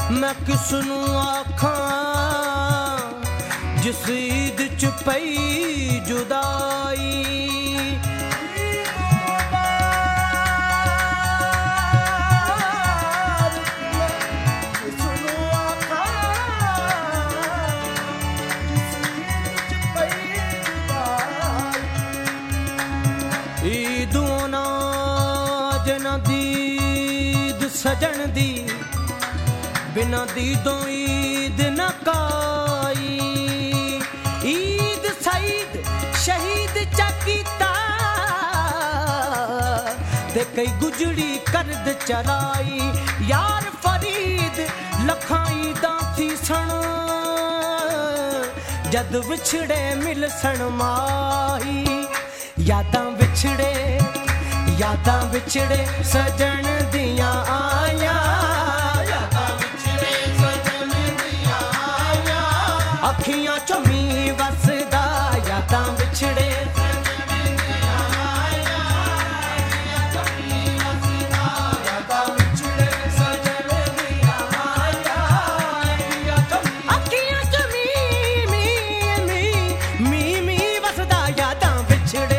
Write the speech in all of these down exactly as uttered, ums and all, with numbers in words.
मैं किसनू आखां जिस ईद च पई जुदाई सजन दी बिना दीदों ईद न काई ईद सईद शहीद चकीता ते कई गुजड़ी करद चलाई यार फरीद लखां ईदां थी सन जद विछड़े मिल सन माही यादां विछड़े यादां विछड़े सजन दियां आया यादां विछड़े सजन दियां आया अखियां चों मीं वसदा यादां विछड़े सजन दियां आया अखियां चों मीं वसदा यादां विछड़े सजन दियां आया अखियां चों मीं मीं मीं मीं मीं वसदा यादां विछड़े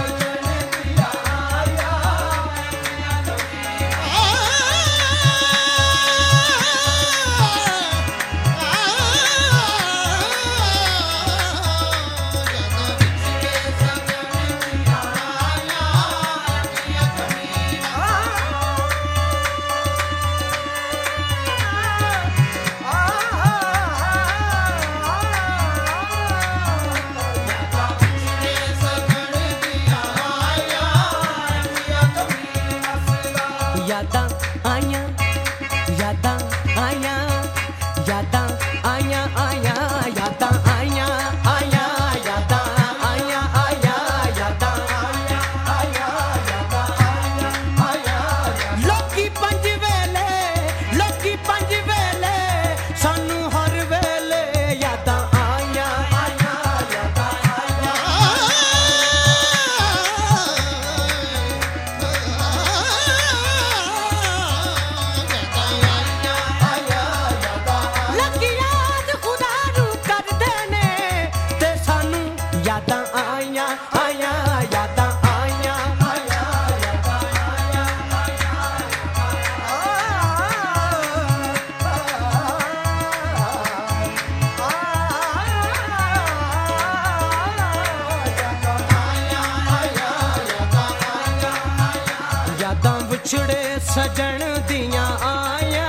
यादां आइयां यादां आइयां यादां आइयां आइयां यादां आइयां आइयां यादां आइयां आइयां यादां आइयां आइयां यादां आइयां आइयां लोकी पंज वेले लोकी पंज वेले सानू हर वेले यादां आइयां आइयां यादां आइयां यादां आइयां आइयां यादां आइयां आइयां यादां आइयां यादां विछड़े सजन दियां आया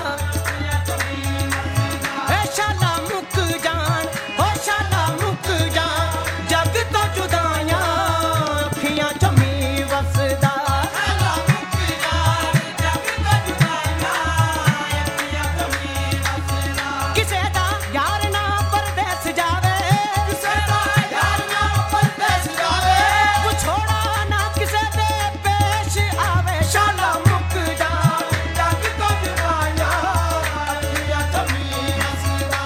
शाला मुक जान ओ शाला मुक जान जग तो जुदाइयां अखियां च मीं वसदा शाला मुक जान जग तो जुदाइयां अखियां च मीं वसदा किसे दा यार ना परदेस जावे किसे दा यार ना परदेस जावे वो छोड़ा ना किसे दे पेश आवे शाला मुक जान जग तो जुदाइयां अखियां च मीं वसदा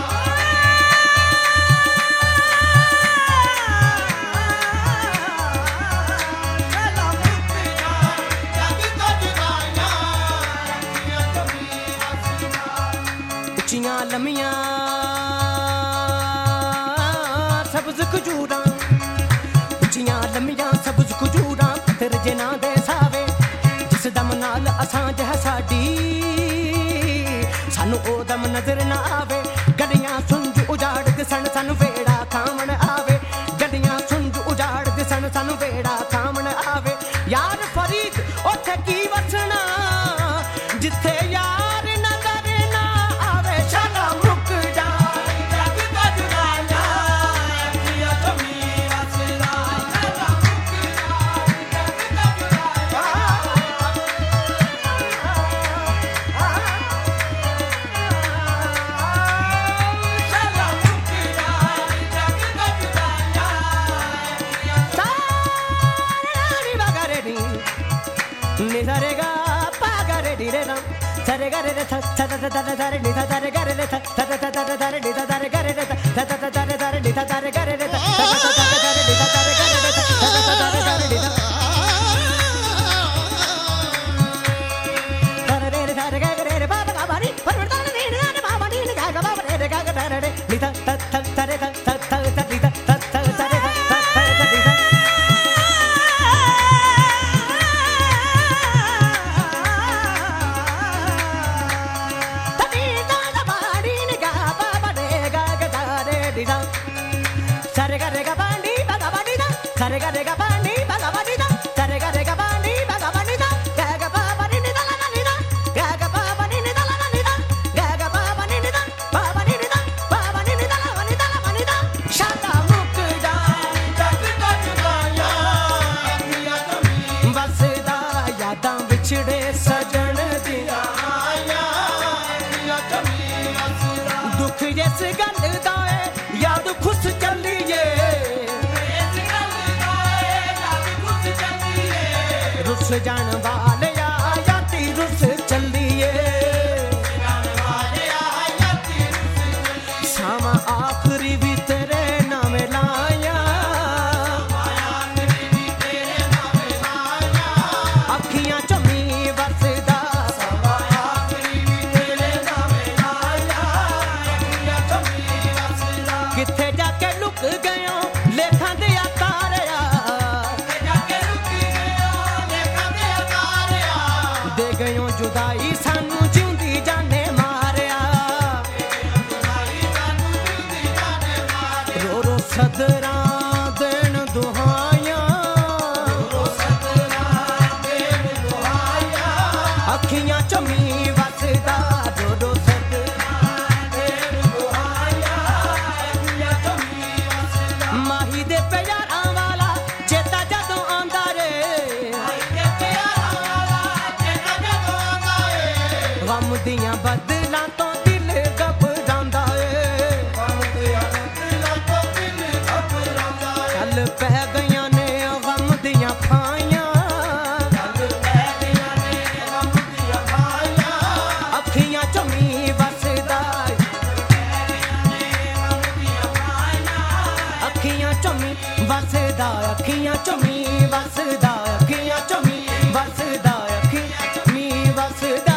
उच्चियां लम्मियां सबज खजूरां उच्चियां लम्मियां सबज खजूरां तेरे जिन्हां दे सावे जिस दम नाल असां जह साडी सानू ओ दम नजर ना आवे गलियां सुंज उजाड़ दिसन सानू वेड़ा खावण आवे गलियां सुंज उजाड़ दिसन सानू वेड़ा खावण आवे यार फरीद ओथे की वसना जिथे यार नजर ना आवे शाला मुक जान जग तो जुदाइयां अखियां च मीं वसदा शाला मुक जान जग तो जुदाइयां शाला मुक जान जग तो जुदाइयां सारी बगरे नी निजरेगा पागरे नी रे ना सरे गरे रे थ थ थ थ रे नी थ रे गरे रे थ थ थ थ रे नी थ रे गरे रे थ थ थ थ रे नी थ रे गरे रे थ थ थ थ रे नी थ रे गरे रे थ थ थ थ रे नी थ रे रे रे रे बाबा का बारी परवरदान रे ना ਵਿਛੜੇ ਸਜਣ ਦੀਆਂ ਆਈਆਂ ਅੱਖੀਆਂ ਝੁਮੀ ਵਸਦਾ ਦੁੱਖ ਇਸ ਗੱਲ ਦਾ ਏ ਯਾਦ ਖੁਸ਼ ਚੱਲੀਏ ਇਸ ਗੱਲ ਦਾ ਏ ਯਾਦ ਖੁਸ਼ ਚੱਲੀਏ ਰੁੱਸ ਜਾਣ ਵਾਲਿਆ ਯਾਤੀ ਰੁੱਸ ਚੱਲੀਏ ਜਾਣ ਵਾਲਿਆ ਯਾਤੀ ਰੁੱਸ ਚੱਲੀਏ ਸ਼ਾਮ ਆਖਰੀ ਵੀ ਤੇਰੇ ਨਾਮ ਲਾਇਆ ਆਖਰੀ ਵੀ ਤੇਰੇ ਨਾਮ ਲਾਇਆ ਅੱਖੀਆਂ ਝੁਮੀ ਵਸਦਾ ਸਵਾ ਆਖਰੀ ਵੀ ਤੇਰੇ ਨਾਮ ਲਾਇਆ ਅੱਖੀਆਂ ਝੁਮੀ ਵਸਦਾ ਕਿੱਥੇ ਜਾ ਕੇ ਲੁਕ ਗਇਓ ਲੇਖਾਂ ਦੇ ਤਾਰਿਆ ਕਿੱਥੇ ਜਾ ਕੇ ਲੁਕ ਗਇਓ ਲੇਖਾਂ ਦੇ ਤਾਰਿਆ ਦੇ ਗਇਓ ਜੁਦਾਈ ਸਾਨੂੰ ਜਿਉਂਦੀ ਜਾਨੇ ਮਾਰਿਆ ਜੁਦਾਈ ਸਾਨੂੰ ਜਿਉਂਦੀ ਜਾਨੇ ਮਾਰਿਆ ਰੋ ਰੋ ਸਦਰਾਂ ਦੇਣ ਦੁਹਾਈਆਂ ਰੋ ਸਦਰਾਂ ਦੇਣ ਦੁਹਾਈਆਂ ਅੱਖੀਆਂ ਝੁਮੀ ਵਸਦਾ ਰੋ ਰੋ ਸਦਰਾਂ ਦੇਣ ਦੁਹਾਈਆਂ ਅੱਖੀਆਂ ਝੁਮੀ ਵਸਦਾ ਮਾਹੀ ਦੇ ਪਿਆਰਾਂ ਵਾਲਾ ਚੇਤਾ ਜਦੋਂ ਆਉਂਦਾ ਰੇ ਮਾਹੀ ਦੇ ਪਿਆਰਾਂ ਵਾਲਾ ਚੇਤਾ ਜਦੋਂ ਆਉਂਦਾ ਏ ਗਮ ਦੀਆਂ ਬਦਲਾਂ ਤੋਂ ਦਿਲ ਘਬਰਾਉਂਦਾ ਏ ਗਮ ਦੀਆਂ ਬਦਲਾਂ ਤੋਂ ਦਿਲ ਘਬਰਾਉਂਦਾ ਏ ਚੱਲ ਪੈ ਗਈਆਂ ਨੇ ਗਮ ਦੀਆਂ ਫਾਈਆਂ ਚੱਲ ਪੈ ਗਈਆਂ ਨੇ ਗਮ ਦੀਆਂ ਫਾਈਆਂ ਅੱਖੀਆਂ ਝੁਮੀ ਵਸਦਾ ਅੱਖੀਆਂ ਝੁਮੀ ਵਸਦਾ ਅੱਖੀਆਂ ਝੁਮੀ ਵਸਦਾ ਅੱਖੀਆਂ ਝੁਮੀ ਵਸਦਾ ਅੱਖੀਆਂ ਝੁਮੀ ਵਸਦਾ